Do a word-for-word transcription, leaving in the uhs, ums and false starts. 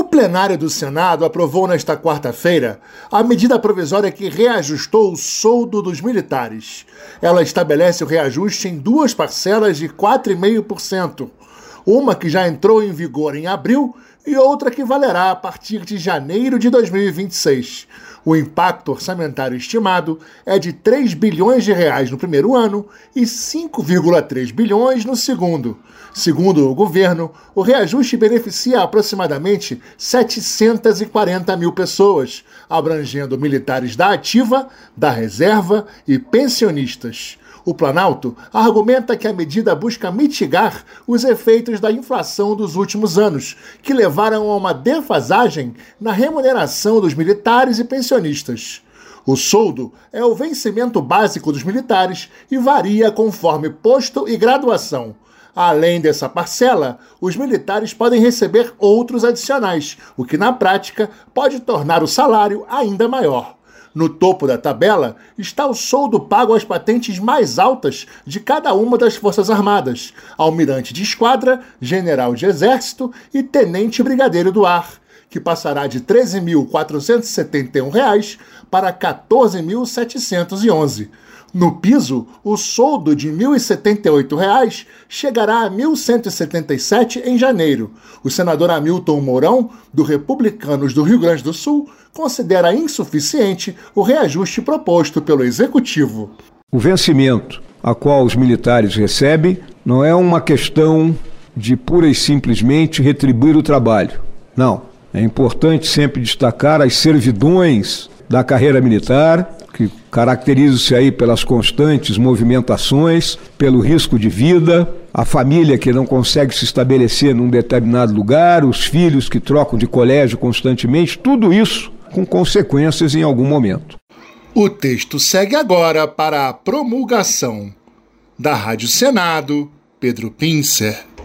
plenário do Senado aprovou nesta quarta-feira a medida provisória que reajustou o soldo dos militares. Ela estabelece o reajuste em duas parcelas de quatro vírgula cinco por cento, uma que já entrou em vigor em abril e outra que valerá a partir de janeiro de dois mil e vinte e seis. O impacto orçamentário estimado é de três bilhões de reais no primeiro ano e cinco vírgula três bilhões no segundo. Segundo o governo, o reajuste beneficia aproximadamente setecentas e quarenta mil pessoas, abrangendo militares da ativa, da reserva e pensionistas. O Planalto argumenta que a medida busca mitigar os efeitos da inflação dos últimos anos, que levaram a uma defasagem na remuneração dos militares e pensionistas. O soldo é o vencimento básico dos militares e varia conforme posto e graduação. Além dessa parcela, os militares podem receber outros adicionais, o que na prática pode tornar o salário ainda maior. No topo da tabela está o soldo pago às patentes mais altas de cada uma das Forças Armadas: almirante de esquadra, general de exército e tenente brigadeiro do ar, que passará de treze mil quatrocentos e setenta e um reais para quatorze mil setecentos e onze reais. No piso, o soldo de mil e setenta e oito reais chegará a mil cento e setenta e sete reais em janeiro. O senador Hamilton Mourão, do Republicanos do Rio Grande do Sul, considera insuficiente o reajuste proposto pelo Executivo. O vencimento a qual os militares recebem não é uma questão de pura e simplesmente retribuir o trabalho. Não. É importante sempre destacar as servidões da carreira militar, que caracterizam-se aí pelas constantes movimentações, pelo risco de vida, a família que não consegue se estabelecer num determinado lugar, os filhos que trocam de colégio constantemente, tudo isso com consequências em algum momento. O texto segue agora para a promulgação. Da Rádio Senado, Pedro Pincer.